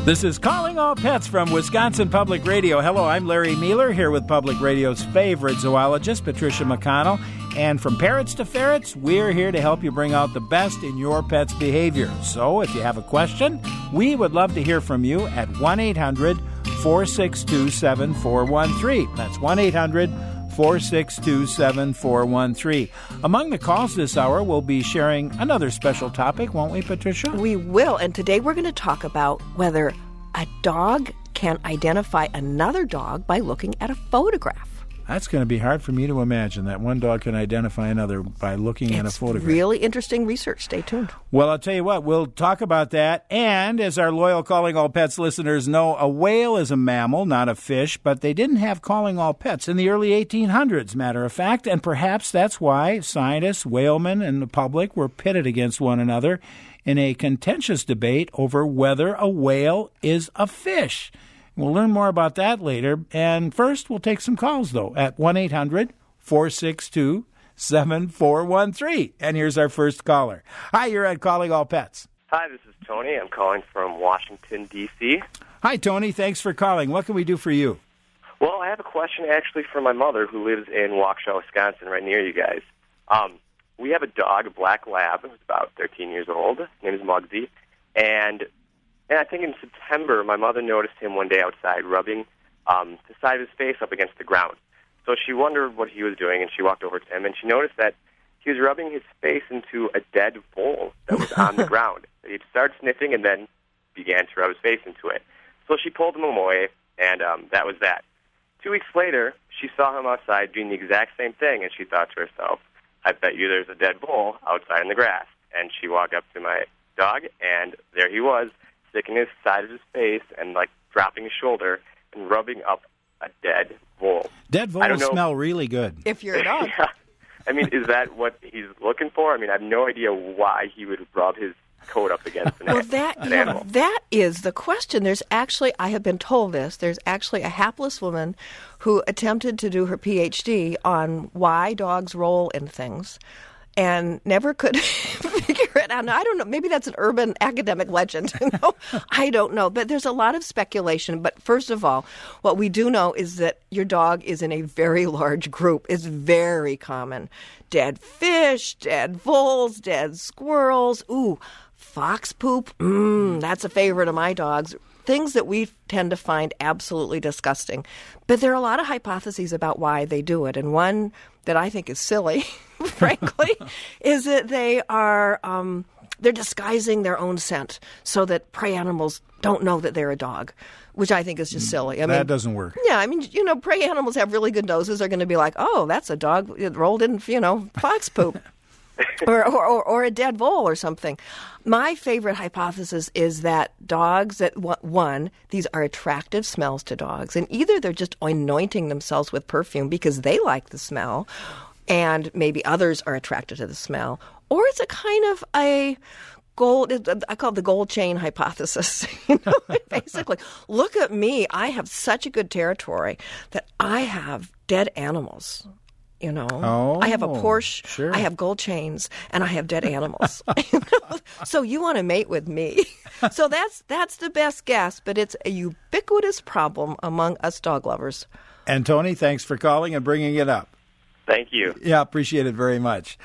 This is Calling All Pets from Wisconsin Public Radio. Hello, I'm Larry Mueller here with Public Radio's favorite zoologist, Patricia McConnell. And from parrots to ferrets, we're here to help you bring out the best in your pet's behavior. So if you have a question, we would love to hear from you at 1-800-462-7413. That's 1-800-462-7413. Among the calls this hour, we'll be sharing another special topic, won't we, Patricia? We will, and today we're going to talk about whether a dog can identify another dog by looking at a photograph. That's going to be hard for me to imagine, that one dog can identify another by looking at a photograph. It's really interesting research. Stay tuned. Well, I'll tell you what, we'll talk about that. And as our loyal Calling All Pets listeners know, a whale is a mammal, not a fish, but they didn't have Calling All Pets in the early 1800s, matter of fact, and perhaps that's why scientists, whalemen, and the public were pitted against one another in a contentious debate over whether a whale is a fish. We'll learn more about that later. And first, we'll take some calls, though, at 1-800-462-7413. And here's our first caller. Hi, you're at Calling All Pets. Hi, this is Tony. I'm calling from Washington, D.C. Hi, Tony. Thanks for calling. What can we do for you? Well, I have a question actually for my mother who lives in Waukesha, Wisconsin, right near you guys. We have a dog, a black lab, who's about 13 years old. His name is Muggsy. And I think in September, my mother noticed him one day outside rubbing the side of his face up against the ground. So she wondered what he was doing, and she walked over to him, and she noticed that he was rubbing his face into a dead vole that was on the ground. He'd start sniffing and then began to rub his face into it. So she pulled him away, and that was that. 2 weeks later, she saw him outside doing the exact same thing, and she thought to herself, I bet you there's a dead vole outside in the grass. And she walked up to my dog, and there he was, sticking his side of his face and, like, dropping his shoulder and rubbing up a dead vole. Dead voles smell really good. If you're a dog. Yeah. I mean, is that what he's looking for? I mean, I have no idea why he would rub his coat up against an animal. That is the question. There's actually, I have been told this, there's actually a hapless woman who attempted to do her PhD on why dogs roll in things and never could figure it out. Now, I don't know. Maybe that's an urban academic legend. I don't know. But there's a lot of speculation. But first of all, what we do know is that your dog is in a very large group. It's very common. Dead fish, dead voles, dead squirrels. Ooh, fox poop. That's a favorite of my dogs. Things that we tend to find absolutely disgusting. But there are a lot of hypotheses about why they do it. And one that I think is silly, frankly, is that they are they're disguising their own scent so that prey animals don't know that they're a dog, which I think is just silly. That doesn't work. Yeah, I mean, prey animals have really good noses. They're going to be like, oh, that's a dog that rolled in, fox poop. or a dead vole or something. My favorite hypothesis is that dogs these are attractive smells to dogs, and either they're just anointing themselves with perfume because they like the smell, and maybe others are attracted to the smell, or it's a kind of I call it the gold chain hypothesis. Basically, look at me. I have such a good territory that I have dead animals. I have a Porsche, sure. I have gold chains, and I have dead animals. So you want to mate with me. So that's the best guess, but it's a ubiquitous problem among us dog lovers. And Tony, thanks for calling and bringing it up. Thank you. Yeah, appreciate it very much.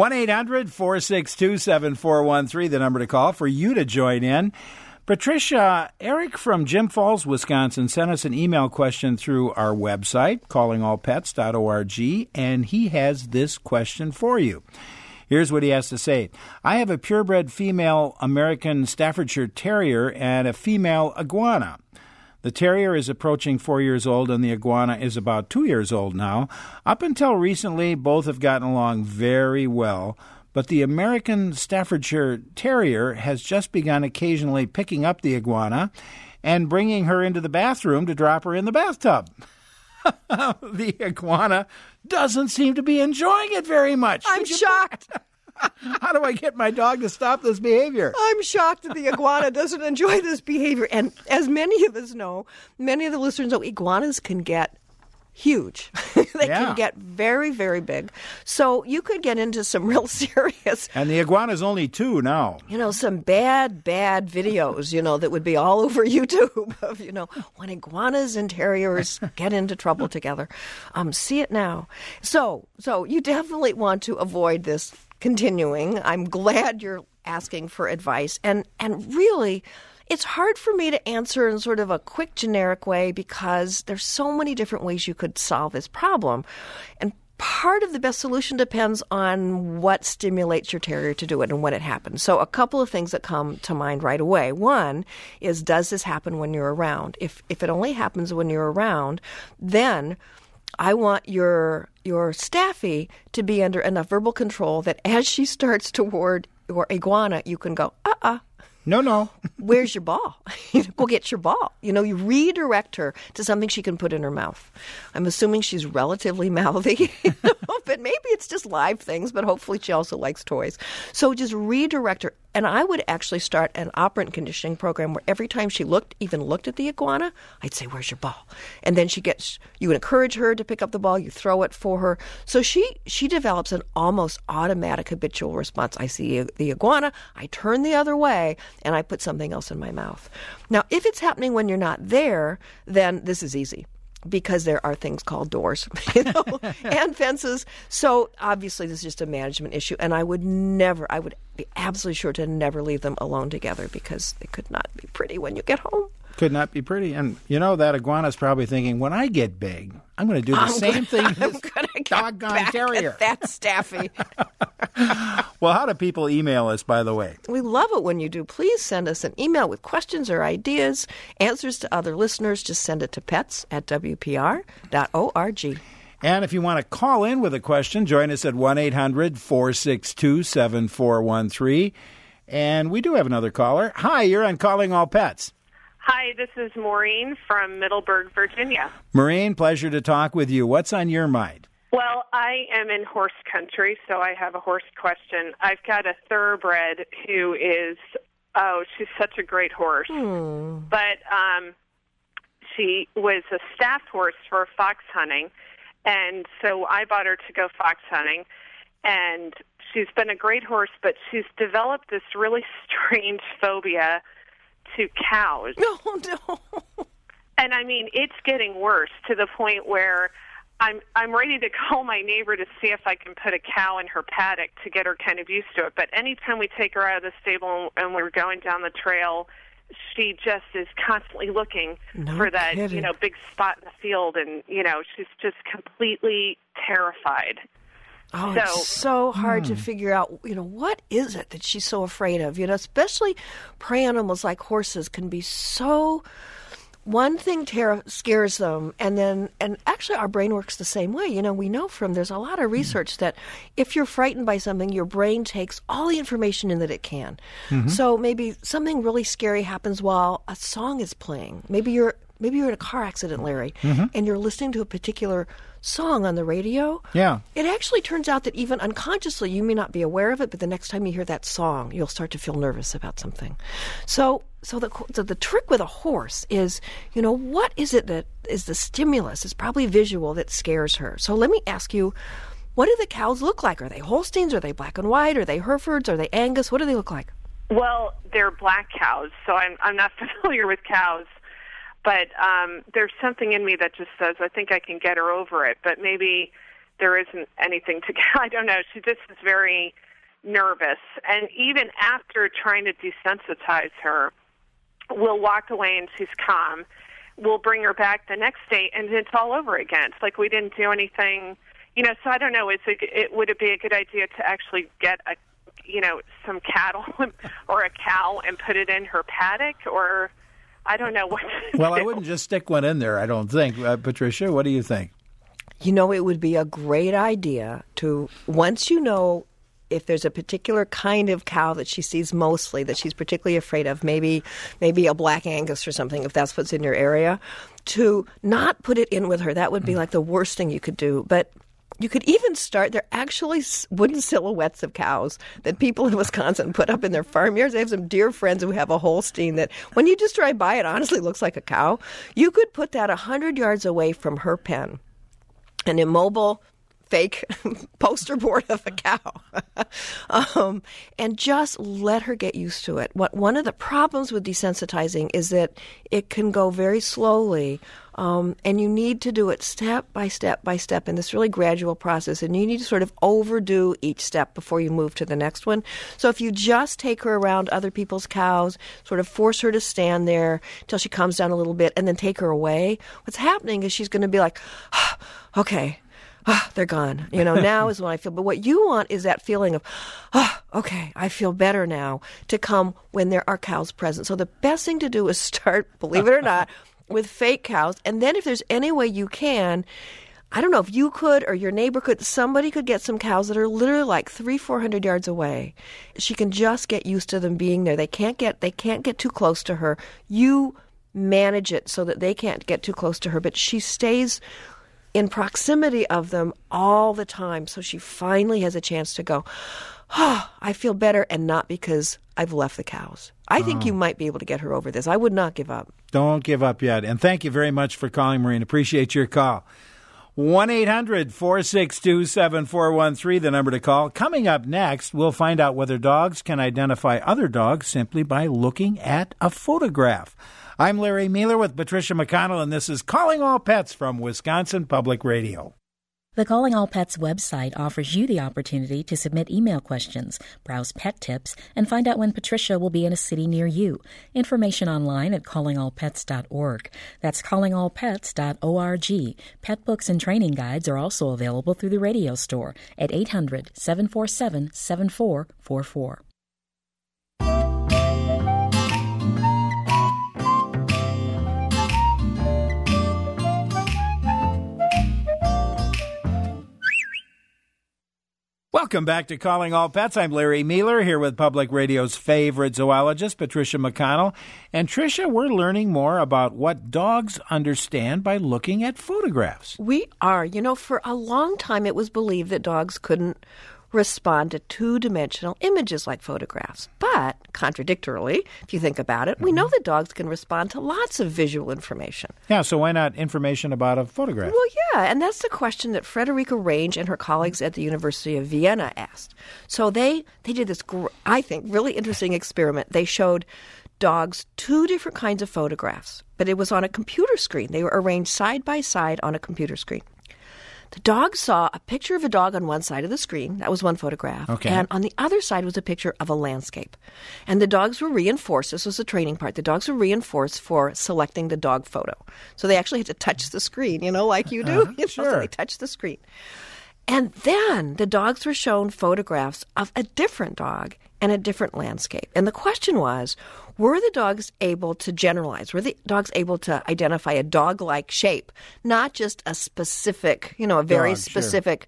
1-800-462-7413, the number to call for you to join in. Patricia, Eric from Jim Falls, Wisconsin, sent us an email question through our website, callingallpets.org, and he has this question for you. Here's what he has to say. I have a purebred female American Staffordshire Terrier and a female iguana. The terrier is approaching 4 years old, and the iguana is about 2 years old now. Up until recently, both have gotten along very well. But the American Staffordshire Terrier has just begun occasionally picking up the iguana and bringing her into the bathroom to drop her in the bathtub. The iguana doesn't seem to be enjoying it very much. I'm shocked. How do I get my dog to stop this behavior? I'm shocked that the iguana doesn't enjoy this behavior. And as many of us know, many of the listeners know, iguanas can get huge. They can get very, very big. So you could get into some real serious. And the iguana's only 2 now. Some bad videos, that would be all over YouTube of, when iguanas and terriers get into trouble together. See it now. So you definitely want to avoid this continuing. I'm glad you're asking for advice. And really, it's hard for me to answer in sort of a quick, generic way because there's so many different ways you could solve this problem. And part of the best solution depends on what stimulates your terrier to do it and when it happens. So a couple of things that come to mind right away. One is, does this happen when you're around? If it only happens when you're around, then I want your Staffy to be under enough verbal control that as she starts toward your iguana, you can go, No. Where's your ball? Go get your ball. You redirect her to something she can put in her mouth. I'm assuming she's relatively mouthy, but maybe it's just live things, but hopefully she also likes toys. So just redirect her. And I would actually start an operant conditioning program where every time she even looked at the iguana, I'd say, where's your ball? And then you encourage her to pick up the ball, you throw it for her. So she develops an almost automatic habitual response. I see the iguana, I turn the other way, and I put something else in my mouth. Now, if it's happening when you're not there, then this is easy. Because there are things called doors, and fences. So obviously this is just a management issue. And I would be absolutely sure to never leave them alone together because it could not be pretty when you get home. Could not be pretty. And that iguana's probably thinking, when I get big, I'm going to do the same thing as doggone terrier. That's Staffy. Well, how do people email us, by the way? We love it when you do. Please send us an email with questions or ideas, answers to other listeners. Just send it to pets@wpr.org. And if you want to call in with a question, join us at 1-800-462-7413. And we do have another caller. Hi, you're on Calling All Pets. Hi, this is Maureen from Middleburg, Virginia. Maureen, pleasure to talk with you. What's on your mind? Well, I am in horse country, so I have a horse question. I've got a thoroughbred who is, she's such a great horse. But she was a staff horse for fox hunting, and so I bought her to go fox hunting. And she's been a great horse, but she's developed this really strange phobia to cows. No. And I mean, it's getting worse to the point where I'm ready to call my neighbor to see if I can put a cow in her paddock to get her kind of used to it. But anytime we take her out of the stable and we're going down the trail, she just is constantly looking for that, big spot in the field. And, she's just completely terrified. Oh, it's so hard to figure out, what is it that she's so afraid of? Especially prey animals like horses can be so... One thing scares them, and actually our brain works the same way. We know there's a lot of research that if you're frightened by something, your brain takes all the information in that it can. Mm-hmm. So maybe something really scary happens while a song is playing. Maybe you're in a car accident, Larry, and you're listening to a particular song on the radio. Yeah. It actually turns out that even unconsciously, you may not be aware of it, but the next time you hear that song, you'll start to feel nervous about something. So the trick with a horse is, what is it that is the stimulus? It's probably visual that scares her. So let me ask you, what do the cows look like? Are they Holsteins? Are they black and white? Are they Herefords? Are they Angus? What do they look like? Well, they're black cows, so I'm not familiar with cows. But there's something in me that just says, I think I can get her over it. But maybe there isn't anything to get. I don't know. She just is very nervous. And even after trying to desensitize her, we'll walk away and she's calm. We'll bring her back the next day, and it's all over again. It's like we didn't do anything. So I don't know. Would it be a good idea to actually get some cattle or a cow and put it in her paddock, or... I don't know what to do. Well, I wouldn't just stick one in there, I don't think. Patricia, what do you think? It would be a great idea to, once if there's a particular kind of cow that she sees mostly, that she's particularly afraid of, maybe a black Angus or something, if that's what's in your area, to not put it in with her. That would be like the worst thing you could do. But you could even start, there are actually wooden silhouettes of cows that people in Wisconsin put up in their farmyards. I have some dear friends who have a Holstein that when you just drive by, it honestly looks like a cow. You could put that 100 yards away from her pen. an immobile fake poster board of a cow, and just let her get used to it. One of the problems with desensitizing is that it can go very slowly, and you need to do it step by step by step in this really gradual process, and you need to sort of overdo each step before you move to the next one. So if you just take her around other people's cows, sort of force her to stand there till she calms down a little bit, and then take her away, what's happening is she's going to be like, okay, they're gone. Now is when I feel. But what you want is that feeling of, okay, I feel better now, to come when there are cows present. So the best thing to do is start, believe it or not, with fake cows. And then if there's any way you can, I don't know if you could or your neighbor could, somebody could get some cows that are literally like 300-400 yards away. She can just get used to them being there. They can't get too close to her. You manage it so that they can't get too close to her, but she stays in proximity of them all the time, so she finally has a chance to go, I feel better, and not because I've left the cows. I think you might be able to get her over this. I would not give up. Don't give up yet. And thank you very much for calling, Maureen. Appreciate your call. 1-800-462-7413, the number to call. Coming up next, we'll find out whether dogs can identify other dogs simply by looking at a photograph. I'm Larry Mueller with Patricia McConnell, and this is Calling All Pets from Wisconsin Public Radio. The Calling All Pets website offers you the opportunity to submit email questions, browse pet tips, and find out when Patricia will be in a city near you. Information online at callingallpets.org. That's callingallpets.org. Pet books and training guides are also available through the radio store at 800-747-7444. Welcome back to Calling All Pets. I'm Larry Mueller here with Public Radio's favorite zoologist, Patricia McConnell. And Tricia, we're learning more about what dogs understand by looking at photographs. We are. For a long time it was believed that dogs couldn't respond to two-dimensional images like photographs. But, contradictorily, if you think about it, we know that dogs can respond to lots of visual information. Yeah, so why not information about a photograph? Well, yeah, and that's the question that Frederica Range and her colleagues at the University of Vienna asked. So they did this, I think, really interesting experiment. They showed dogs two different kinds of photographs, but it was on a computer screen. They were arranged side by side on a computer screen. The dog saw a picture of a dog on one side of the screen. That was one photograph. Okay. And on the other side was a picture of a landscape. And the dogs were reinforced. This was the training part. The dogs were reinforced for selecting the dog photo. So they actually had to touch the screen, like you do. Sure. So they touched the screen. And then the dogs were shown photographs of a different dog and a different landscape. And the question was, were the dogs able to generalize? Were the dogs able to identify a dog-like shape, not just a specific, a very specific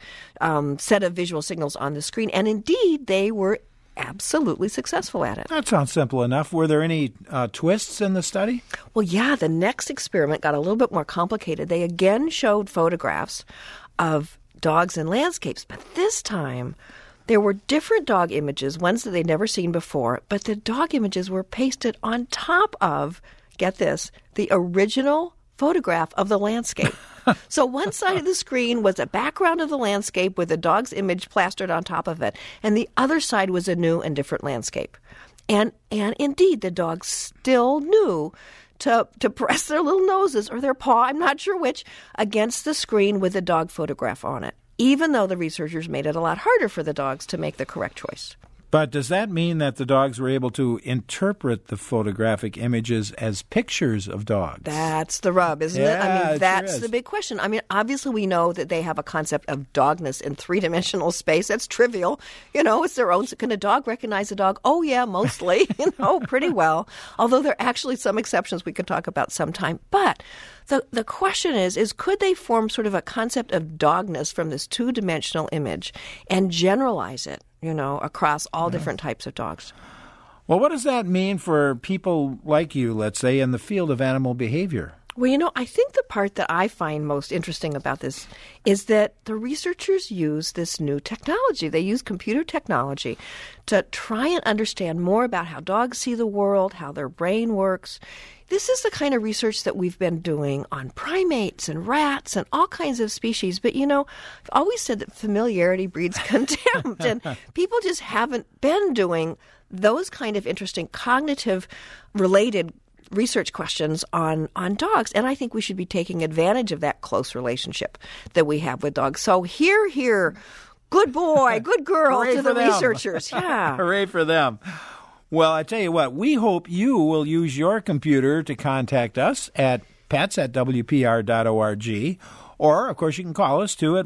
set of visual signals on the screen? And indeed, they were absolutely successful at it. That sounds simple enough. Were there any twists in the study? Well, yeah, the next experiment got a little bit more complicated. They again showed photographs of dogs and landscapes, but this time there were different dog images, ones that they'd never seen before, but the dog images were pasted on top of, get this, the original photograph of the landscape. So one side of the screen was a background of the landscape with the dog's image plastered on top of it, and the other side was a new and different landscape. And indeed, the dogs still knew to press their little noses or their paw, I'm not sure which, against the screen with the dog photograph on it, even though the researchers made it a lot harder for the dogs to make the correct choice. But does that mean that the dogs were able to interpret the photographic images as pictures of dogs? That's the rub, isn't it? I mean, that's the big question. I mean, obviously we know that they have a concept of dogness in three-dimensional space. That's trivial. It's their own. Can a dog recognize a dog? Oh, yeah, mostly, pretty well. Although there are actually some exceptions we could talk about sometime. But the question is could they form sort of a concept of dogness from this two-dimensional image and generalize it, across all different types of dogs? Well, what does that mean for people like you, let's say, in the field of animal behavior? Well, I think the part that I find most interesting about this is that the researchers use this new technology. They use computer technology to try and understand more about how dogs see the world, how their brain works. this is the kind of research that we've been doing on primates and rats and all kinds of species. But, I've always said that familiarity breeds contempt, and people just haven't been doing those kind of interesting cognitive-related research questions on dogs. And I think we should be taking advantage of that close relationship that we have with dogs. So here, good boy, good girl to the researchers. Yeah. Hooray for them. Well, I tell you what, we hope you will use your computer to contact us at pets@wpr.org. Or, of course, you can call us, too, at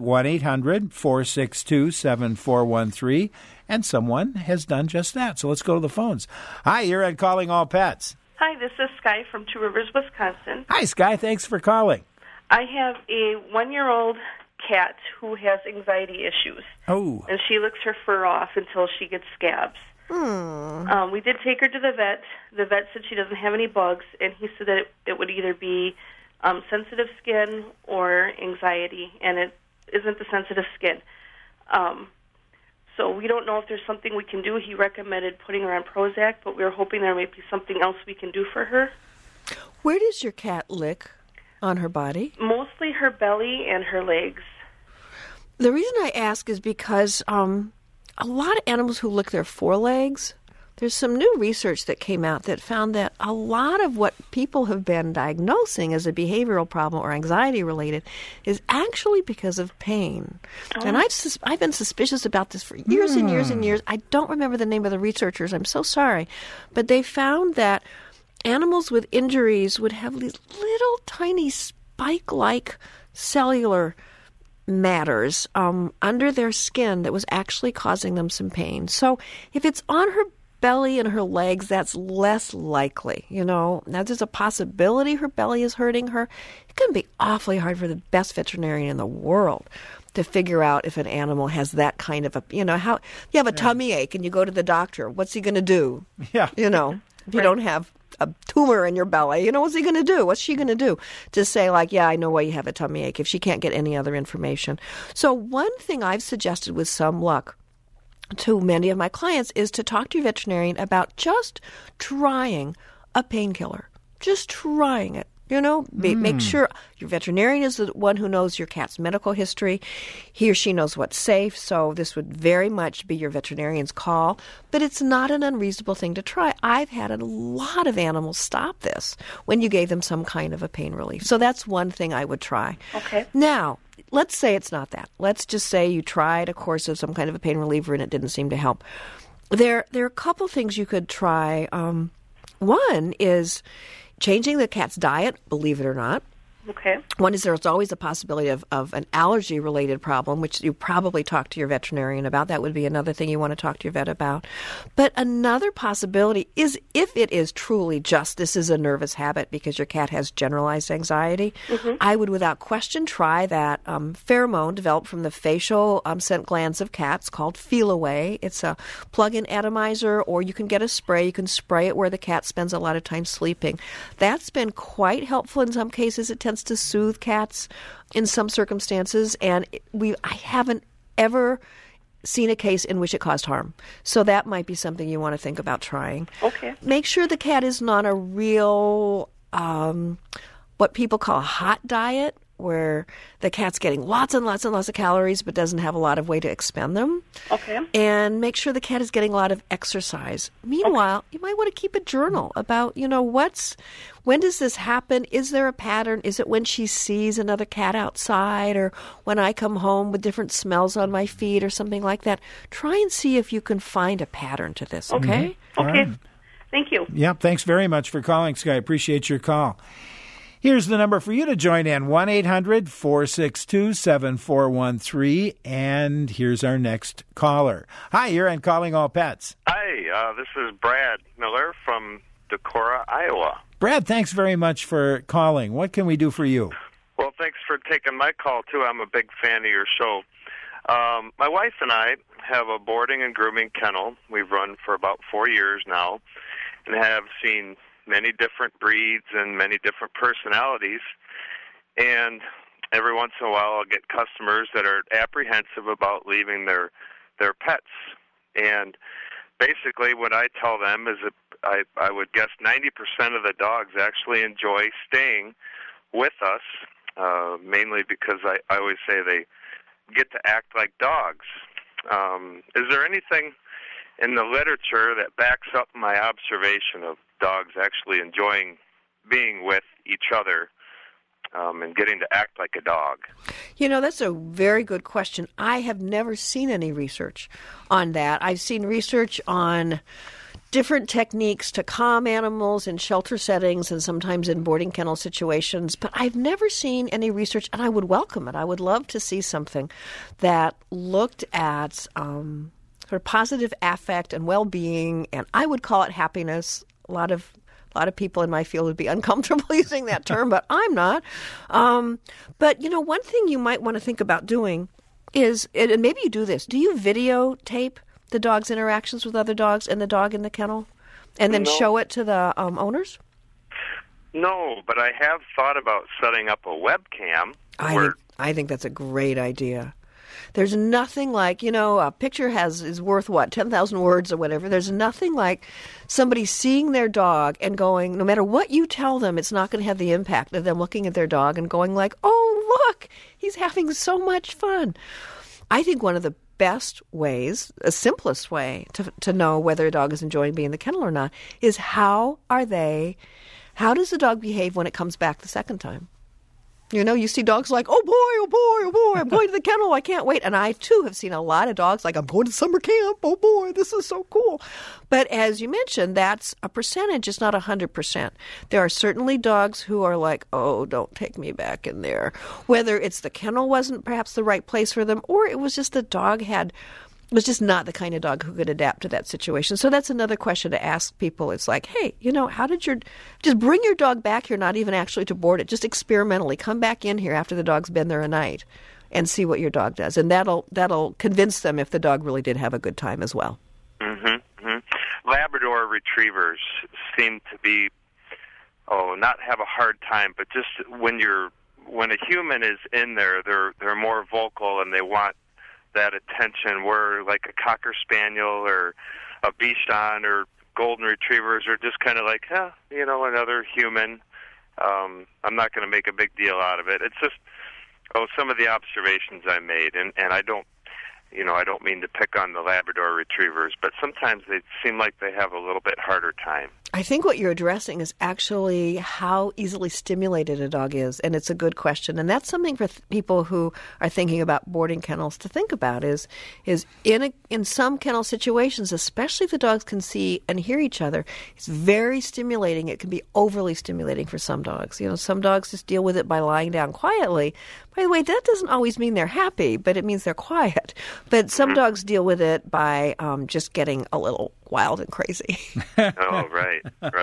1-800-462-7413. And someone has done just that. So let's go to the phones. Hi, you're at Calling All Pets. Hi, this is Sky from Two Rivers, Wisconsin. Hi, Sky. Thanks for calling. I have a 1-year-old cat who has anxiety issues. Oh. And she licks her fur off until she gets scabs. We did take her to the vet. The vet said she doesn't have any bugs, and he said that it would either be sensitive skin or anxiety, and it isn't the sensitive skin. So we don't know if there's something we can do. He recommended putting her on Prozac, but we were hoping there might be something else we can do for her. Where does your cat lick on her body? Mostly her belly and her legs. The reason I ask is because a lot of animals who lick their forelegs, there's some new research that came out that found that a lot of what people have been diagnosing as a behavioral problem or anxiety-related is actually because of pain. Oh. And I've been suspicious about this for years and years and years. I don't remember the name of the researchers. I'm so sorry. But they found that animals with injuries would have these little tiny spike-like cellular matters under their skin that was actually causing them some pain. So if it's on her belly and her legs, that's less likely. Now there's a possibility her belly is hurting her. It can be awfully hard for the best veterinarian in the world to figure out if an animal has that kind of how you have a tummy ache and you go to the doctor. What's he going to do? Yeah. If you don't have a tumor in your belly, what's he going to do? What's she going to do? To say yeah, I know why you have a tummy ache, if she can't get any other information. So one thing I've suggested with some luck to many of my clients is to talk to your veterinarian about just trying a painkiller. Just trying it. Make sure your veterinarian is the one who knows your cat's medical history. He or she knows what's safe, so this would very much be your veterinarian's call. But it's not an unreasonable thing to try. I've had a lot of animals stop this when you gave them some kind of a pain relief. So that's one thing I would try. Okay. Now, let's say it's not that. Let's just say you tried a course of some kind of a pain reliever and it didn't seem to help. There are a couple things you could try. One is changing the cat's diet, believe it or not. Okay. One is there's always a possibility of an allergy-related problem, which you probably talk to your veterinarian about. That would be another thing you want to talk to your vet about. But another possibility is if it is truly just this is a nervous habit because your cat has generalized anxiety, I would without question try that pheromone developed from the facial scent glands of cats called Feel Away. It's a plug-in atomizer, or you can get a spray. You can spray it where the cat spends a lot of time sleeping. That's been quite helpful in some cases. It tends to soothe cats in some circumstances, and I haven't ever seen a case in which it caused harm. So that might be something you want to think about trying. Okay. Make sure the cat isn't on a real, what people call a hot diet, where the cat's getting lots and lots and lots of calories but doesn't have a lot of way to expend them. Okay. And make sure the cat is getting a lot of exercise. Meanwhile, you might want to keep a journal about, when does this happen? Is there a pattern? Is it when she sees another cat outside, or when I come home with different smells on my feet or something like that? Try and see if you can find a pattern to this, okay? Okay. Right. Thank you. Yep, thanks very much for calling, Sky. Appreciate your call. Here's the number for you to join in, 1-800-462-7413. And here's our next caller. Hi, you're on Calling All Pets. Hi, this is Brad Miller from Decorah, Iowa. Brad, thanks very much for calling. What can we do for you? Well, thanks for taking my call, too. I'm a big fan of your show. My wife and I have a boarding and grooming kennel we've run for about 4 years now and have seen many different breeds and many different personalities. And every once in a while I'll get customers that are apprehensive about leaving their pets. And basically what I tell them is that I would guess 90% of the dogs actually enjoy staying with us, mainly because I always say they get to act like dogs. Is there anything in the literature that backs up my observation of dogs actually enjoying being with each other and getting to act like a dog? You know, that's a very good question. I have never seen any research on that. I've seen research on different techniques to calm animals in shelter settings and sometimes in boarding kennel situations, but I've never seen any research, and I would welcome it. I would love to see something that looked at sort of positive affect and well-being, and I would call it happiness. A lot of people in my field would be uncomfortable using that term, but I'm not. But, you know, one thing you might want to think about doing is, and maybe you do this, do you videotape the dog's interactions with other dogs and the dog in the kennel and then show it to the owners? No, but I have thought about setting up a webcam. I think that's a great idea. There's nothing like, you know, a picture is worth, 10,000 words or whatever. There's nothing like somebody seeing their dog and going, no matter what you tell them, it's not going to have the impact of them looking at their dog and going like, oh, look, he's having so much fun. I think one of the best ways, the simplest way to know whether a dog is enjoying being in the kennel or not is how does the dog behave when it comes back the second time? You know, you see dogs like, oh boy, oh boy, oh boy, I'm going to the kennel, I can't wait. And I, too, have seen a lot of dogs like, I'm going to summer camp, oh boy, this is so cool. But as you mentioned, that's a percentage, it's not 100%. There are certainly dogs who are like, oh, don't take me back in there. Whether it's the kennel wasn't perhaps the right place for them, or it was just the dog was just not the kind of dog who could adapt to that situation. So that's another question to ask people. It's like, hey, you know, just bring your dog back here, not even actually to board it, just experimentally. Come back in here after the dog's been there a night and see what your dog does. And that'll convince them if the dog really did have a good time as well. Mm-hmm. Mm-hmm. Labrador retrievers seem to be, not have a hard time, but just when a human is in there, they're more vocal and they want that attention, where like a Cocker Spaniel or a Bichon or Golden Retrievers are just kind of like, another human. I'm not going to make a big deal out of it. It's just, some of the observations I made, and I don't mean to pick on the Labrador Retrievers, but sometimes they seem like they have a little bit harder time. I think what you're addressing is actually how easily stimulated a dog is, and it's a good question. And that's something for people who are thinking about boarding kennels to think about is in some kennel situations, especially if the dogs can see and hear each other, it's very stimulating. It can be overly stimulating for some dogs. You know, some dogs just deal with it by lying down quietly. By the way, that doesn't always mean they're happy, but it means they're quiet. But some dogs deal with it by just getting a little wild and crazy. Oh, right.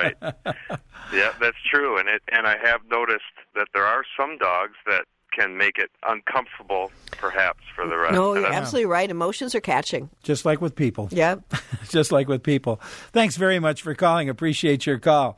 Yeah, that's true. And I have noticed that there are some dogs that can make it uncomfortable, perhaps, for the rest. No, you're absolutely right. Emotions are catching. Just like with people. Yeah. Just like with people. Thanks very much for calling. Appreciate your call.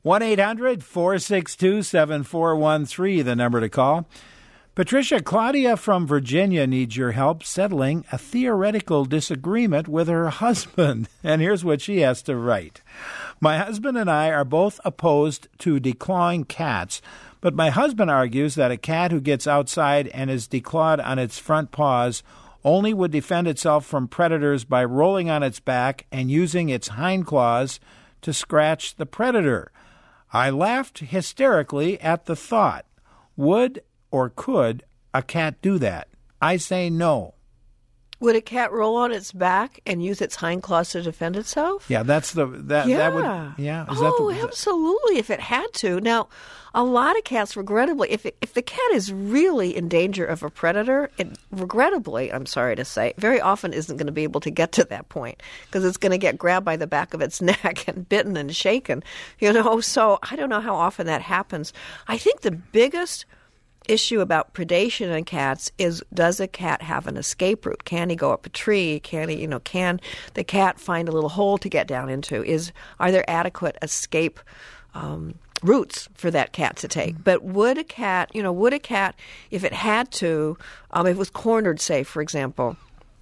1-800-462-7413, the number to call. Patricia, Claudia from Virginia needs your help settling a theoretical disagreement with her husband. And here's what she has to write. My husband and I are both opposed to declawing cats, but my husband argues that a cat who gets outside and is declawed on its front paws only would defend itself from predators by rolling on its back and using its hind claws to scratch the predator. I laughed hysterically at the thought. Would or could a cat do that? I say no. Would a cat roll on its back and use its hind claws to defend itself? Yeah, that's the that would absolutely. If it had to. Now, a lot of cats, regrettably, if the cat is really in danger of a predator, it regrettably, I'm sorry to say, very often isn't going to be able to get to that point because it's going to get grabbed by the back of its neck and bitten and shaken. So I don't know how often that happens. I think the biggest issue about predation in cats is, does a cat have an escape route? Can he go up a tree? Can the cat find a little hole to get down into? Are there adequate escape routes for that cat to take? But would a cat, if it had to, if it was cornered, say, for example,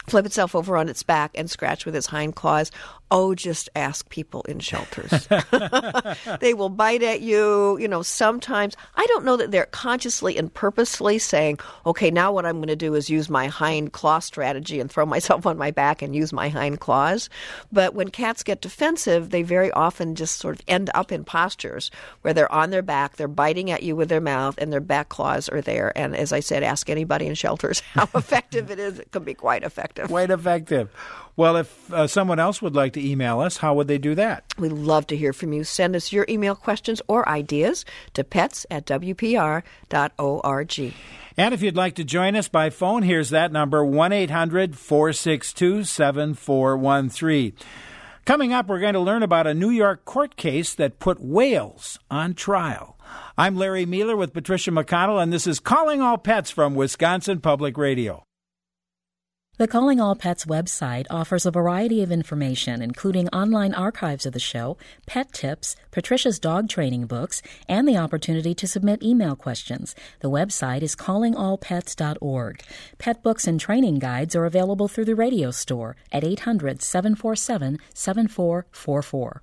flip itself over on its back and scratch with its hind claws. Oh, just ask people in shelters. They will bite at you. Sometimes I don't know that they're consciously and purposely saying, okay, now what I'm going to do is use my hind claw strategy and throw myself on my back and use my hind claws. But when cats get defensive, they very often just sort of end up in postures where they're on their back, they're biting at you with their mouth, and their back claws are there. And as I said, ask anybody in shelters how effective it is. It can be quite effective. Quite effective. Well, if someone else would like to email us, how would they do that? We'd love to hear from you. Send us your email questions or ideas to pets@wpr.org. And if you'd like to join us by phone, here's that number, 1-800-462-7413. Coming up, we're going to learn about a New York court case that put whales on trial. I'm Larry Mueller with Patricia McConnell, and this is Calling All Pets from Wisconsin Public Radio. The Calling All Pets website offers a variety of information, including online archives of the show, pet tips, Patricia's dog training books, and the opportunity to submit email questions. The website is callingallpets.org. Pet books and training guides are available through the radio store at 800-747-7444.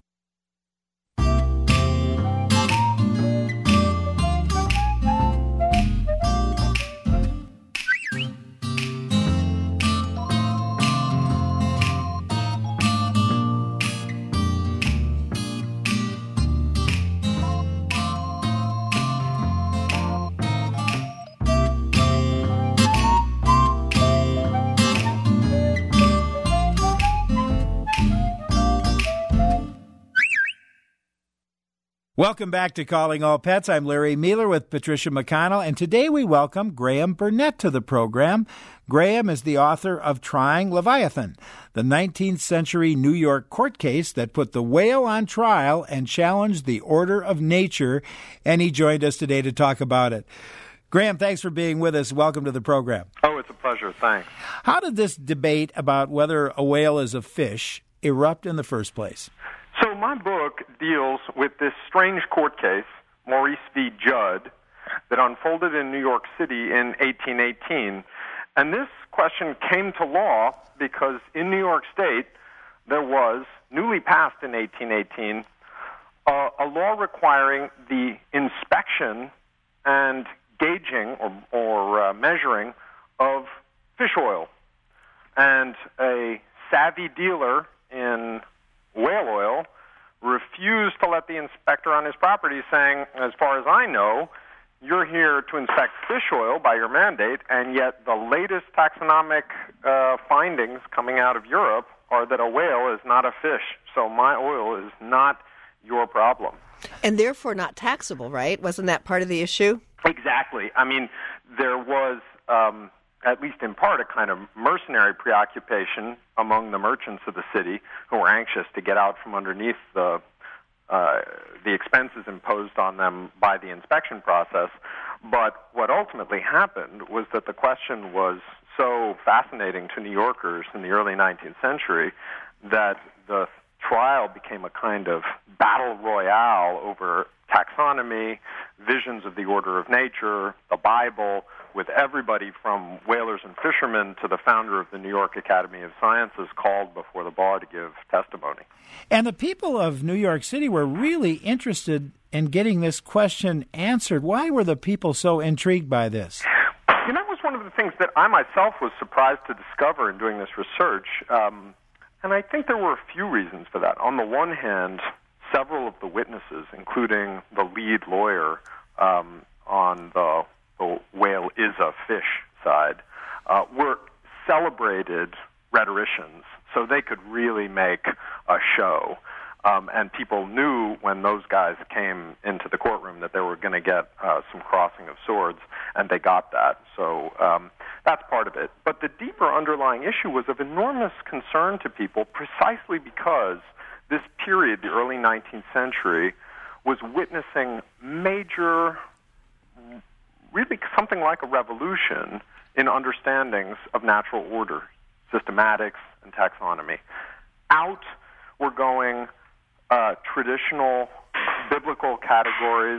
Welcome back to Calling All Pets. I'm Larry Mueller with Patricia McConnell, and today we welcome Graham Burnett to the program. Graham is the author of Trying Leviathan, the 19th century New York court case that put the whale on trial and challenged the order of nature, and he joined us today to talk about it. Graham, thanks for being with us. Welcome to the program. Oh, it's a pleasure. Thanks. How did this debate about whether a whale is a fish erupt in the first place? So my book deals with this strange court case, Maurice v. Judd, that unfolded in New York City in 1818. And this question came to law because in New York State there was, newly passed in 1818, a law requiring the inspection and gauging or measuring of fish oil. And a savvy dealer in whale oil refused to let the inspector on his property, saying, as far as I know, you're here to inspect fish oil by your mandate, and yet the latest taxonomic findings coming out of Europe are that a whale is not a fish, so my oil is not your problem. And therefore not taxable, right? Wasn't that part of the issue? Exactly. I mean, there was, at least in part, a kind of mercenary preoccupation among the merchants of the city who were anxious to get out from underneath the expenses imposed on them by the inspection process. But what ultimately happened was that the question was so fascinating to New Yorkers in the early 19th century that the trial became a kind of battle royale over taxonomy, visions of the order of nature, the Bible, with everybody from whalers and fishermen to the founder of the New York Academy of Sciences called before the bar to give testimony. And the people of New York City were really interested in getting this question answered. Why were the people so intrigued by this? You know, that was one of the things that I myself was surprised to discover in doing this research. And I think there were a few reasons for that. On the one hand, several of the witnesses, including the lead lawyer on the whale is a fish side, were celebrated rhetoricians, so they could really make a show. And people knew when those guys came into the courtroom that they were going to get some crossing of swords, and they got that. So that's part of it. But the deeper underlying issue was of enormous concern to people precisely because this period, the early 19th century, was witnessing major, really something like a revolution in understandings of natural order, systematics, and taxonomy. Out were going traditional biblical categories,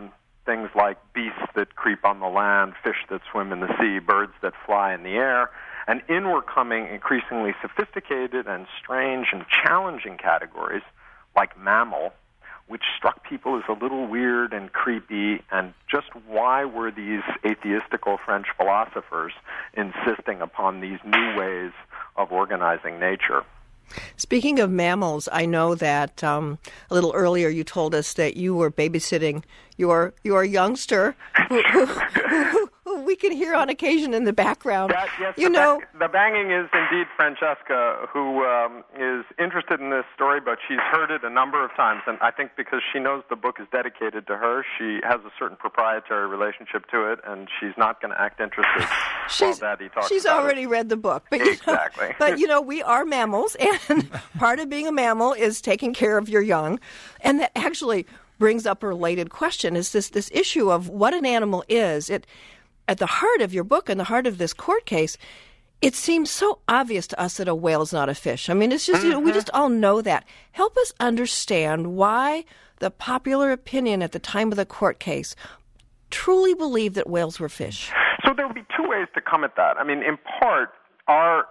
things like beasts that creep on the land, fish that swim in the sea, birds that fly in the air, And in were coming increasingly sophisticated and strange and challenging categories like mammal, which struck people as a little weird and creepy, and just why were these atheistical French philosophers insisting upon these new ways of organizing nature? Speaking of mammals, I know that a little earlier you told us that you were babysitting your youngster who we can hear on occasion in the background. Yes, the banging is indeed Francesca, who is interested in this story, but she's heard it a number of times, and I think because she knows the book is dedicated to her, she has a certain proprietary relationship to it, and she's not going to act interested while Daddy talks She's about already it. read the book. But exactly. But, we are mammals, and part of being a mammal is taking care of your young, and that actually brings up a related question, is this issue of what an animal is. At the heart of your book and the heart of this court case, it seems so obvious to us that a whale is not a fish. I mean, it's just, we just all know that. Help us understand why the popular opinion at the time of the court case truly believed that whales were fish. So there would be two ways to come at that. I mean, in part, our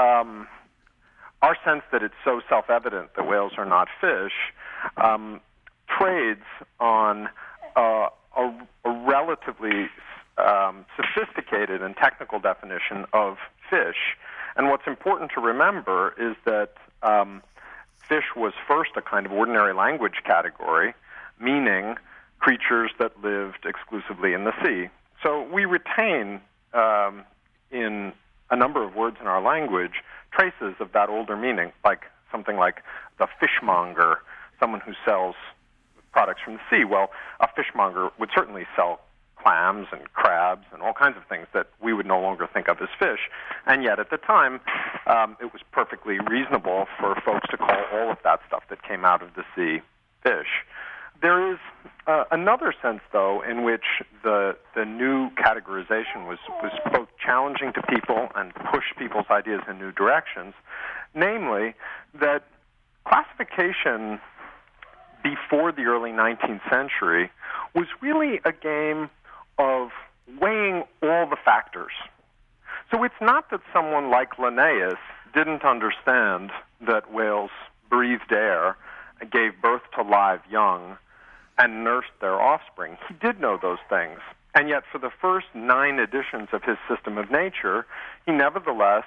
sense that it's so self-evident that whales are not fish trades on a relatively sophisticated and technical definition of fish. And what's important to remember is that fish was first a kind of ordinary language category, meaning creatures that lived exclusively in the sea. So we retain in a number of words in our language traces of that older meaning, like something like the fishmonger, someone who sells products from the sea. Well, a fishmonger would certainly sell clams and crabs and all kinds of things that we would no longer think of as fish. And yet at the time, it was perfectly reasonable for folks to call all of that stuff that came out of the sea fish. There is another sense, though, in which the new categorization was both challenging to people and pushed people's ideas in new directions, namely that classification before the early 19th century was really a game of weighing all the factors. So it's not that someone like Linnaeus didn't understand that whales breathed air, gave birth to live young, and nursed their offspring. He did know those things. And yet for the first 9 editions of his System of Nature, he nevertheless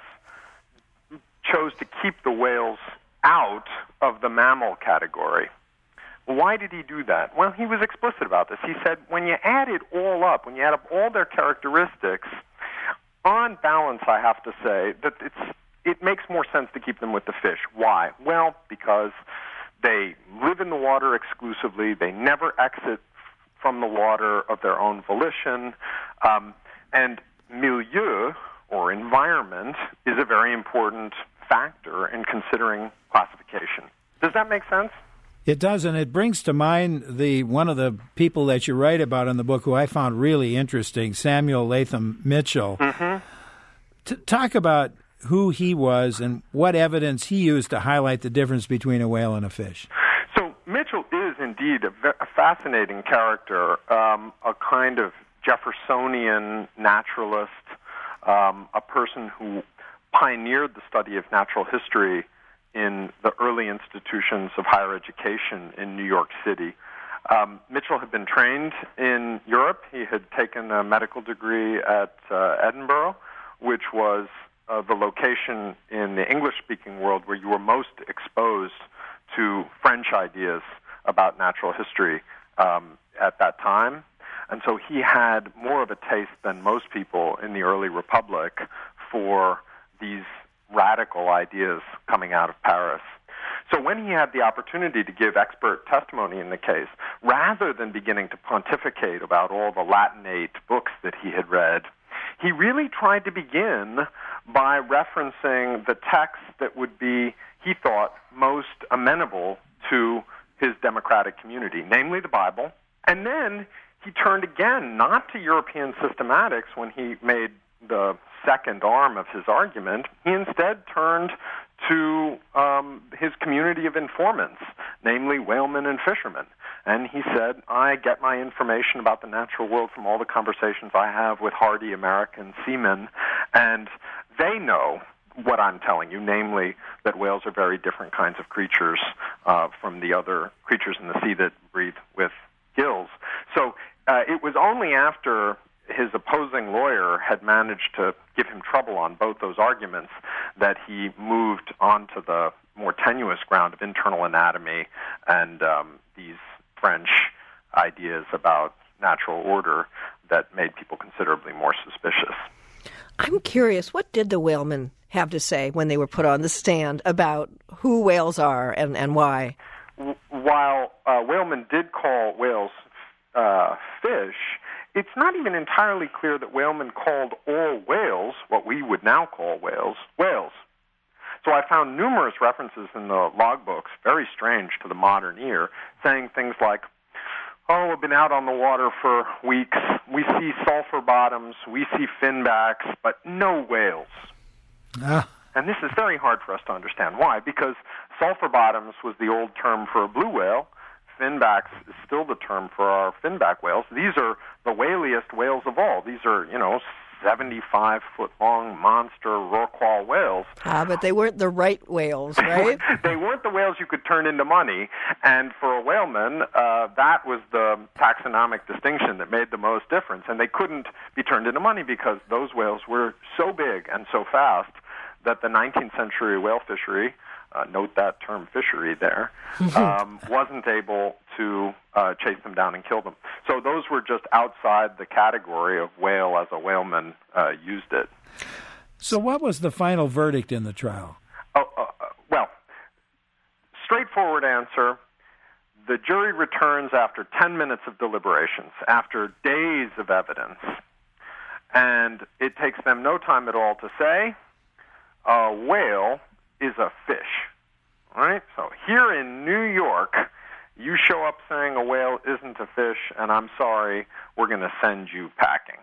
chose to keep the whales out of the mammal category. Why did he do that? Well, he was explicit about this. He said, when you add it all up, when you add up all their characteristics, on balance, I have to say that it makes more sense to keep them with the fish. Why? Well, because they live in the water exclusively. They never exit from the water of their own volition. And milieu, or environment, is a very important factor in considering classification. Does that make sense? It does, and it brings to mind one of the people that you write about in the book who I found really interesting, Samuel Latham Mitchell. Mm-hmm. Talk about who he was and what evidence he used to highlight the difference between a whale and a fish. So Mitchell is indeed a fascinating character, a kind of Jeffersonian naturalist, a person who pioneered the study of natural history in the early institutions of higher education in New York City. Mitchell had been trained in Europe. He had taken a medical degree at Edinburgh, which was the location in the English-speaking world where you were most exposed to French ideas about natural history at that time. And so he had more of a taste than most people in the early Republic for these radical ideas coming out of Paris. So when he had the opportunity to give expert testimony in the case, rather than beginning to pontificate about all the Latinate books that he had read, he really tried to begin by referencing the texts that would be, he thought, most amenable to his democratic community, namely the Bible. And then he turned again, not to European systematics when he made the second arm of his argument. He instead turned to his community of informants, namely whalemen and fishermen. And he said, I get my information about the natural world from all the conversations I have with hardy American seamen, and they know what I'm telling you, namely that whales are very different kinds of creatures from the other creatures in the sea that breathe with gills. So it was only after his opposing lawyer had managed to give him trouble on both those arguments that he moved on to the more tenuous ground of internal anatomy and these French ideas about natural order that made people considerably more suspicious. I'm curious, what did the whalemen have to say when they were put on the stand about who whales are and why? While whalemen did call whales fish, it's not even entirely clear that whalemen called all whales, what we would now call whales, whales. So I found numerous references in the logbooks, very strange to the modern ear, saying things like, "Oh, we've been out on the water for weeks. We see sulfur bottoms, we see finbacks, but no whales." And this is very hard for us to understand. Why? Because sulfur bottoms was the old term for a blue whale. Finbacks is still the term for our finback whales. These are the whaliest whales of all. These are, 75-foot-long monster rorqual whales. But they weren't the right whales, right? They weren't the whales you could turn into money. And for a whaleman, that was the taxonomic distinction that made the most difference. And they couldn't be turned into money because those whales were so big and so fast that the 19th century whale fishery, note that term fishery there, wasn't able to chase them down and kill them. So those were just outside the category of whale as a whaleman used it. So what was the final verdict in the trial? Well, straightforward answer. The jury returns after 10 minutes of deliberations, after days of evidence, and it takes them no time at all to say, a whale is a fish. All right? So here in New York, you show up saying a whale isn't a fish, and I'm sorry, we're going to send you packing.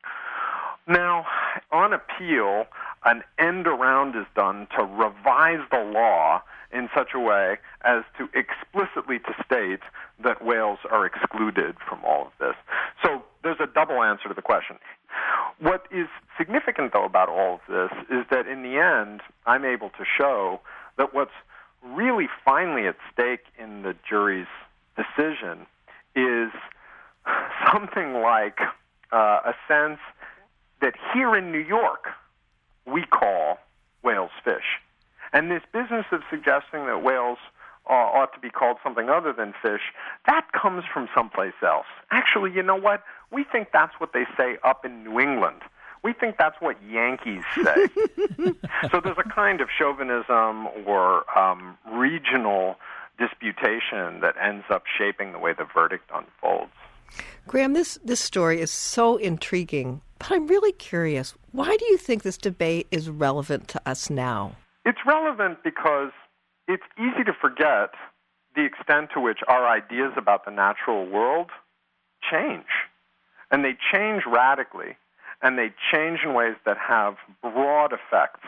Now, on appeal, an end around is done to revise the law in such a way as to explicitly to state that whales are excluded from all of this. So there's a double answer to the question. What is significant, though, about all of this is that in the end, I'm able to show that what's really finally at stake in the jury's decision is something like a sense that here in New York, we call whales fish. And this business of suggesting that whales ought to be called something other than fish, that comes from someplace else. Actually, you know what? We think that's what they say up in New England. We think that's what Yankees say. So there's a kind of chauvinism or regional disputation that ends up shaping the way the verdict unfolds. Graham, this story is so intriguing, but I'm really curious. Why do you think this debate is relevant to us now? It's relevant because it's easy to forget the extent to which our ideas about the natural world change. And they change radically, and they change in ways that have broad effects.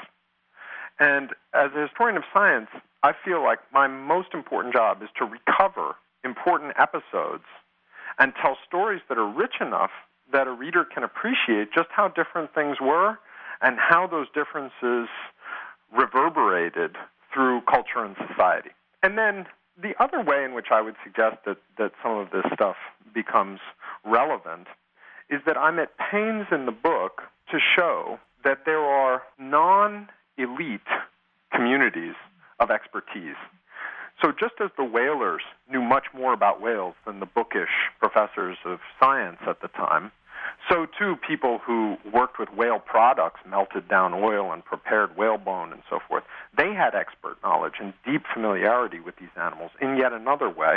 And as a historian of science, I feel like my most important job is to recover important episodes and tell stories that are rich enough that a reader can appreciate just how different things were and how those differences reverberated through culture and society. And then the other way in which I would suggest that some of this stuff becomes relevant is that I'm at pains in the book to show that there are non-elite communities of expertise. So just as the whalers knew much more about whales than the bookish professors of science at the time, so too people who worked with whale products, melted down oil and prepared whalebone and so forth, they had expert knowledge and deep familiarity with these animals in yet another way.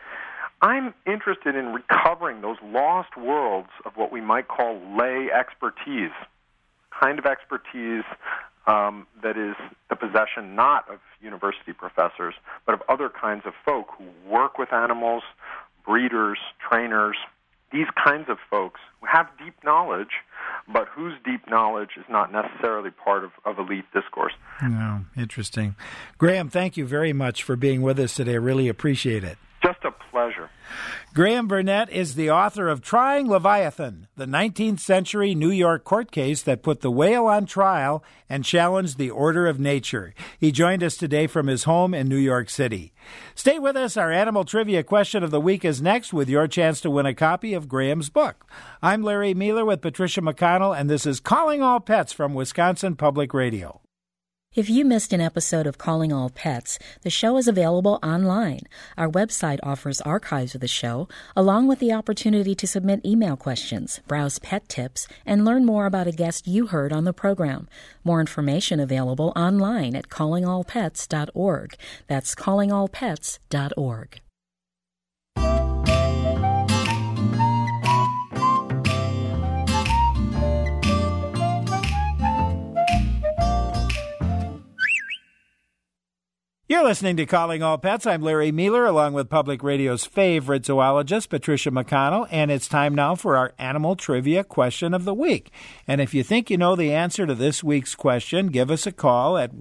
I'm interested in recovering those lost worlds of what we might call lay expertise, kind of expertise that is the possession not of university professors, but of other kinds of folk who work with animals, breeders, trainers, these kinds of folks who have deep knowledge, but whose deep knowledge is not necessarily part of elite discourse. Interesting. Graham, thank you very much for being with us today. I really appreciate it. Just a pleasure. pleasure. Graham Burnett is the author of Trying Leviathan, the 19th century New York court case that put the whale on trial and challenged the order of nature. He joined us today from his home in New York City. Stay with us. Our animal trivia question of the week is next with your chance to win a copy of Graham's book. I'm Larry Mueller with Patricia McConnell, and this is Calling All Pets from Wisconsin Public Radio. If you missed an episode of Calling All Pets, the show is available online. Our website offers archives of the show, along with the opportunity to submit email questions, browse pet tips, and learn more about a guest you heard on the program. More information available online at callingallpets.org. That's callingallpets.org. You're listening to Calling All Pets. I'm Larry Mueller, along with Public Radio's favorite zoologist, Patricia McConnell, and it's time now for our animal trivia question of the week. And if you think you know the answer to this week's question, give us a call at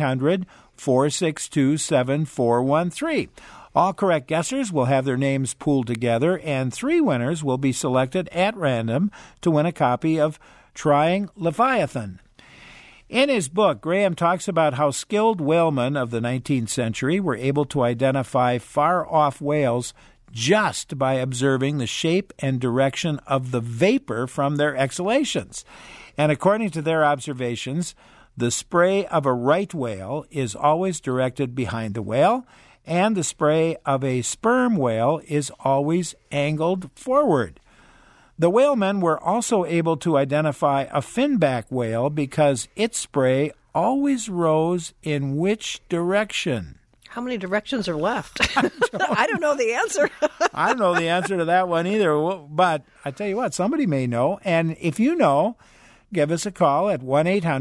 1-800-462-7413. All correct guessers will have their names pooled together, and 3 winners will be selected at random to win a copy of Trying Leviathan. In his book, Graham talks about how skilled whalemen of the 19th century were able to identify far-off whales just by observing the shape and direction of the vapor from their exhalations. And according to their observations, the spray of a right whale is always directed behind the whale, and the spray of a sperm whale is always angled forward. The whalemen were also able to identify a finback whale because its spray always rose in which direction? How many directions are left? I don't know the answer. I don't know the answer to that one either, but I tell you what, somebody may know. And if you know, give us a call at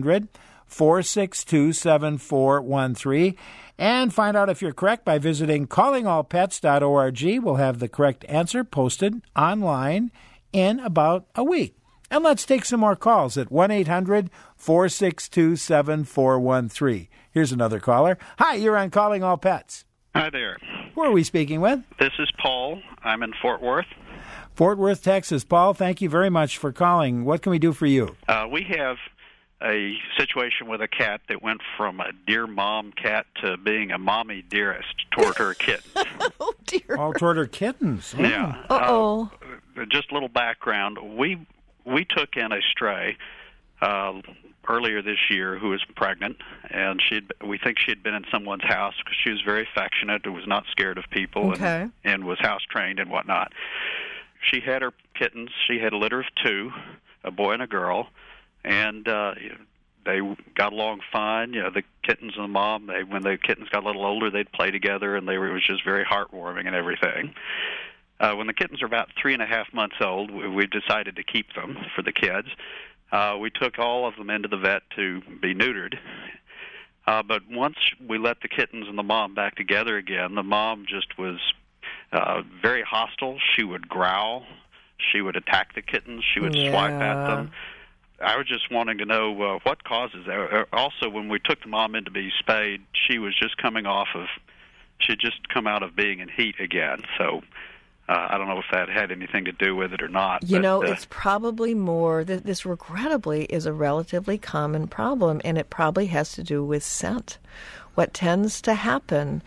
1-800-462-7413 and find out if you're correct by visiting callingallpets.org. We'll have the correct answer posted online in about a week. And let's take some more calls at 1-800-462-7413. Here's another caller. Hi, you're on Calling All Pets. Hi there. Who are we speaking with? This is Paul. I'm in Fort Worth. Fort Worth, Texas. Paul, thank you very much for calling. What can we do for you? We have a situation with a cat that went from a dear mom cat to being a mommy dearest toward her kittens. Oh, dear. Oh, toward her kittens. Oh. Yeah. Uh-oh. Just a little background. We took in a stray earlier this year who was pregnant, and we think she had been in someone's house because she was very affectionate and was not scared of people, okay, and was house trained and whatnot. She had her kittens. She had a litter of 2, a boy and a girl, and they got along fine. You know, the kittens and the mom. When the kittens got a little older, they'd play together, and it was just very heartwarming and everything. When the kittens are about 3.5 months old, we decided to keep them for the kids. We took all of them into the vet to be neutered. But once we let the kittens and the mom back together again, the mom just was very hostile. She would growl. She would attack the kittens. She would swipe at them. I was just wanting to know what causes that. Also, when we took the mom in to be spayed, she was just she'd just come out of being in heat again. So I don't know if that had anything to do with it or not. You know, it's probably more, this regrettably is a relatively common problem, and it probably has to do with scent. What tends to happen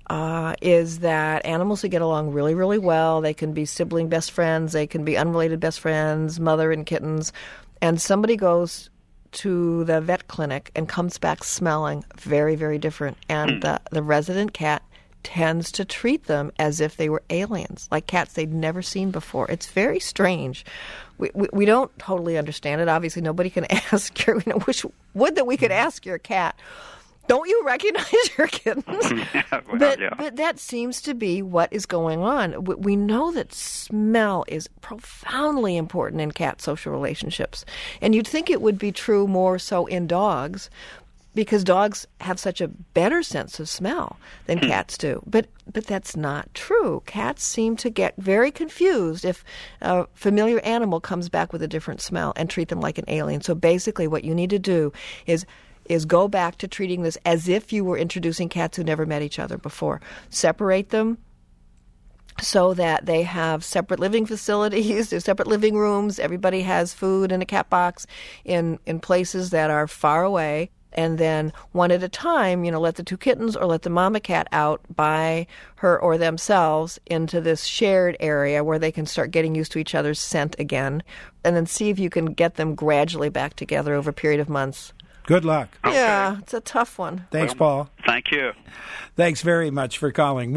is that animals who get along really, really well, they can be sibling best friends, they can be unrelated best friends, mother and kittens, and somebody goes to the vet clinic and comes back smelling very, very different, and the resident cat tends to treat them as if they were aliens, like cats they'd never seen before. It's very strange. We don't totally understand it. Obviously, nobody can ask your, would that we could ask your cat, don't you recognize your kittens? But that seems to be what is going on. We know that smell is profoundly important in cat social relationships. And you'd think it would be true more so in dogs, because dogs have such a better sense of smell than cats do. But that's not true. Cats seem to get very confused if a familiar animal comes back with a different smell and treat them like an alien. So basically what you need to do is go back to treating this as if you were introducing cats who never met each other before. Separate them. so that they have separate living facilities, there's separate living rooms, everybody has food in a cat box in places that are far away. And then one at a time, let the two kittens or let the mama cat out by her or themselves into this shared area where they can start getting used to each other's scent again. And then see if you can get them gradually back together over a period of months. Good luck. Okay. Yeah, it's a tough one. Thanks, Paul. Thank you. Thanks very much for calling.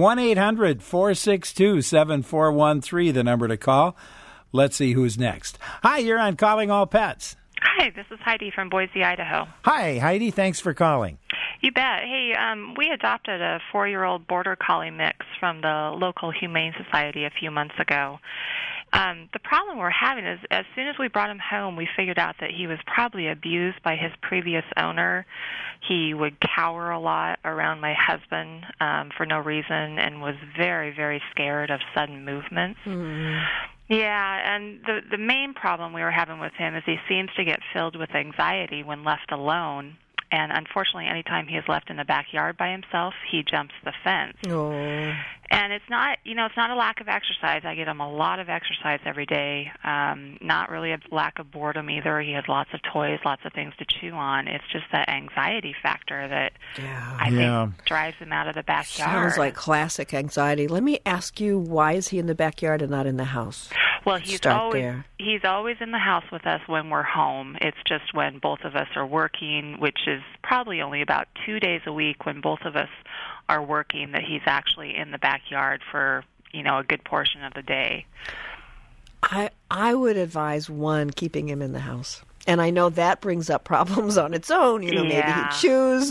1-800-462-7413, the number to call. Let's see who's next. Hi, you're on Calling All Pets. Hi, this is Heidi from Boise, Idaho. Hi, Heidi. Thanks for calling. You bet. Hey, we adopted a 4-year-old Border Collie mix from the local Humane Society a few months ago. The problem we're having is as soon as we brought him home, we figured out that he was probably abused by his previous owner. He would cower a lot around my husband for no reason and was very, very scared of sudden movements. Mm. Yeah, and the main problem we were having with him is he seems to get filled with anxiety when left alone. And unfortunately, anytime he is left in the backyard by himself, he jumps the fence. Oh. And it's not, it's not a lack of exercise. I get him a lot of exercise every day. Not really a lack of boredom either. He has lots of toys, lots of things to chew on. It's just that anxiety factor that I think drives him out of the backyard. Sounds like classic anxiety. Let me ask you, why is he in the backyard and not in the house? Well, he's always in the house with us when we're home. It's just when both of us are working, which is probably only about 2 days a week when both of us are working, that he's actually in the backyard for, a good portion of the day. I would advise, one, keeping him in the house. And I know that brings up problems on its own. Maybe he chews,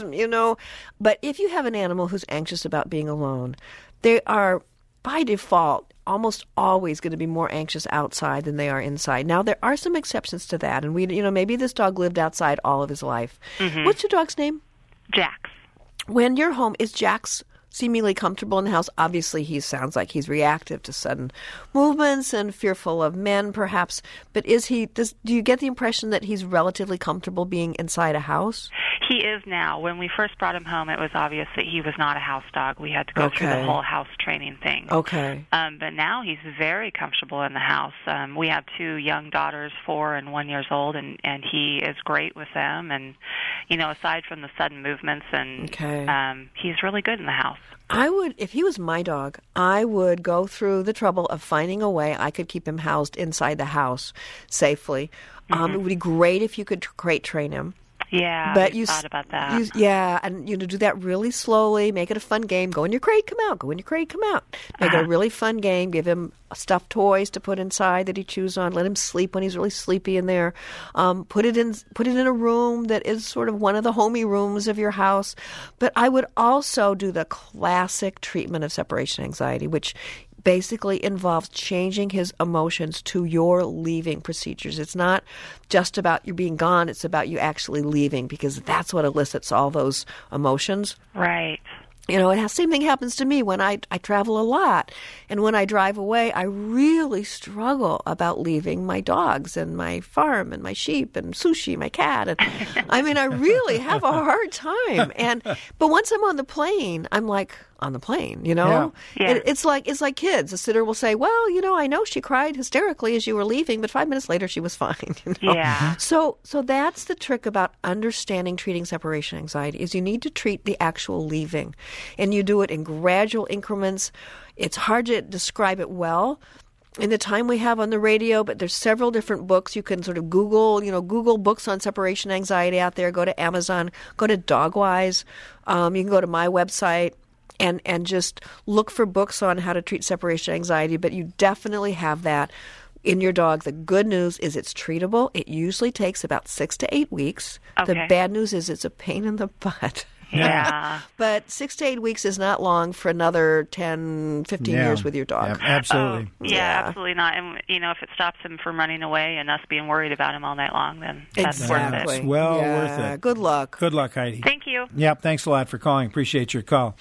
But if you have an animal who's anxious about being alone, they are, by default, almost always going to be more anxious outside than they are inside. Now, there are some exceptions to that. And maybe this dog lived outside all of his life. Mm-hmm. What's your dog's name? Jax. When you're home, is Jax seemingly comfortable in the house? Obviously, he sounds like he's reactive to sudden movements and fearful of men, perhaps. But do you get the impression that he's relatively comfortable being inside a house? He is now. When we first brought him home, it was obvious that he was not a house dog. We had to go through the whole house training thing. Okay. But now he's very comfortable in the house. We have 2 young daughters, 4 and 1 years old, and he is great with them. And, aside from the sudden movements, and he's really good in the house. If he was my dog, I would go through the trouble of finding a way I could keep him housed inside the house safely. Mm-hmm. It would be great if you could crate train him. Yeah, but we thought about that. And do that really slowly. Make it a fun game. Go in your crate, come out. Go in your crate, come out. Make it a really fun game. Give him stuffed toys to put inside that he chews on. Let him sleep when he's really sleepy in there. Put it in a room that is sort of one of the homey rooms of your house. But I would also do the classic treatment of separation anxiety, which basically involves changing his emotions to your leaving procedures. It's not just about you being gone, it's about you actually leaving, because that's what elicits all those emotions. Right. Same thing happens to me when I travel a lot. And when I drive away, I really struggle about leaving my dogs and my farm and my sheep and Sushi, my cat. And I really have a hard time. But once I'm on the plane, I'm like, on the plane, Yeah. It's like kids. The sitter will say, well, I know she cried hysterically as you were leaving, but 5 minutes later she was fine. Yeah. So that's the trick about treating separation anxiety, is you need to treat the actual leaving. And you do it in gradual increments. It's hard to describe it well in the time we have on the radio, but there's several different books. You can sort of Google books on separation anxiety out there. Go to Amazon, go to Dogwise. You can go to my website and just look for books on how to treat separation anxiety. But you definitely have that in your dog. The good news is it's treatable. It usually takes about 6 to 8 weeks. Okay. The bad news is it's a pain in the butt. Yeah. But 6 to 8 weeks is not long for another 10, 15 years with your dog. Yeah, absolutely. Absolutely not. And, if it stops him from running away and us being worried about him all night long, then that's worth it. It's worth it. Good luck. Good luck, Heidi. Thank you. Yep, thanks a lot for calling. Appreciate your call.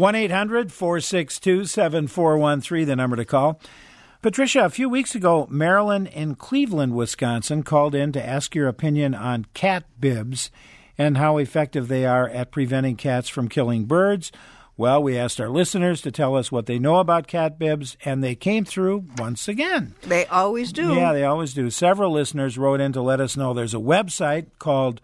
1-800-462-7413, the number to call. Patricia, a few weeks ago, Marilyn in Cleveland, Wisconsin, called in to ask your opinion on cat bibs and how effective they are at preventing cats from killing birds. Well, we asked our listeners to tell us what they know about cat bibs, and they came through once again. They always do. Yeah, they always do. Several listeners wrote in to let us know there's a website called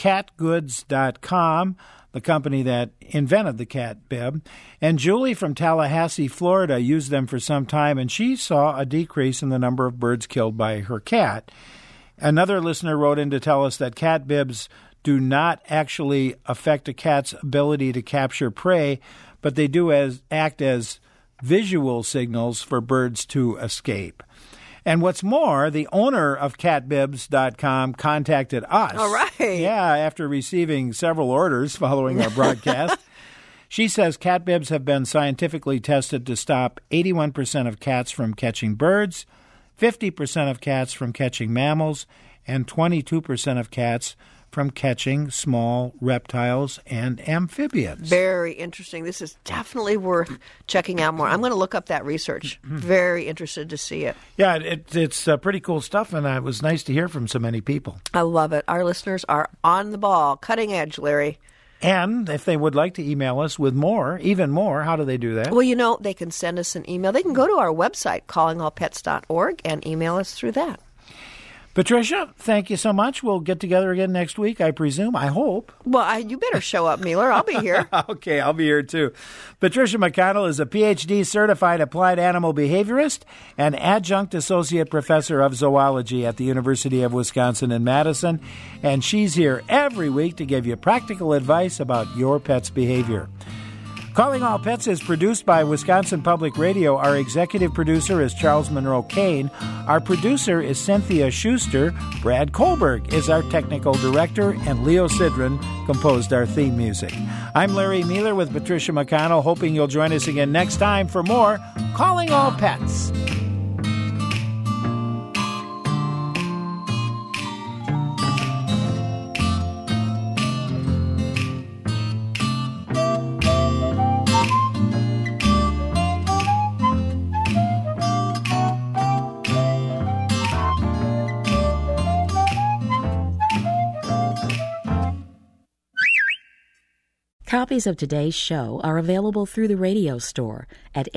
catgoods.com, the company that invented the cat bib. And Julie from Tallahassee, Florida, used them for some time, and she saw a decrease in the number of birds killed by her cat. Another listener wrote in to tell us that cat bibs do not actually affect a cat's ability to capture prey, but they do act as visual signals for birds to escape. And what's more, the owner of catbibs.com contacted us. All right. Yeah, after receiving several orders following our broadcast. She says cat bibs have been scientifically tested to stop 81% of cats from catching birds, 50% of cats from catching mammals, and 22% of cats from catching small reptiles and amphibians. Very interesting. This is definitely worth checking out more. I'm going to look up that research. Very interested to see it. Yeah, it's pretty cool stuff, and it was nice to hear from so many people. I love it. Our listeners are on the ball, cutting edge, Larry. And if they would like to email us with more, even more, how do they do that? Well, they can send us an email. They can go to our website, callingallpets.org, and email us through that. Patricia, thank you so much. We'll get together again next week, I presume. I hope. Well, you better show up, Mueller. I'll be here. Okay, I'll be here too. Patricia McConnell is a Ph.D. certified applied animal behaviorist and adjunct associate professor of zoology at the University of Wisconsin in Madison. And she's here every week to give you practical advice about your pet's behavior. Calling All Pets is produced by Wisconsin Public Radio. Our executive producer is Charles Monroe Kane. Our producer is Cynthia Schuster. Brad Kohlberg is our technical director, and Leo Sidran composed our theme music. I'm Larry Mueller with Patricia McConnell, hoping you'll join us again next time for more Calling All Pets. Copies of today's show are available through the radio store at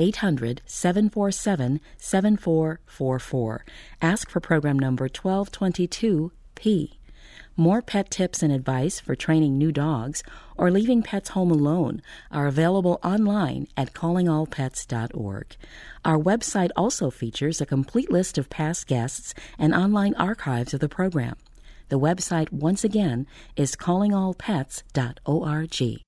800-747-7444. Ask for program number 1222P. More pet tips and advice for training new dogs or leaving pets home alone are available online at callingallpets.org. Our website also features a complete list of past guests and online archives of the program. The website, once again, is callingallpets.org.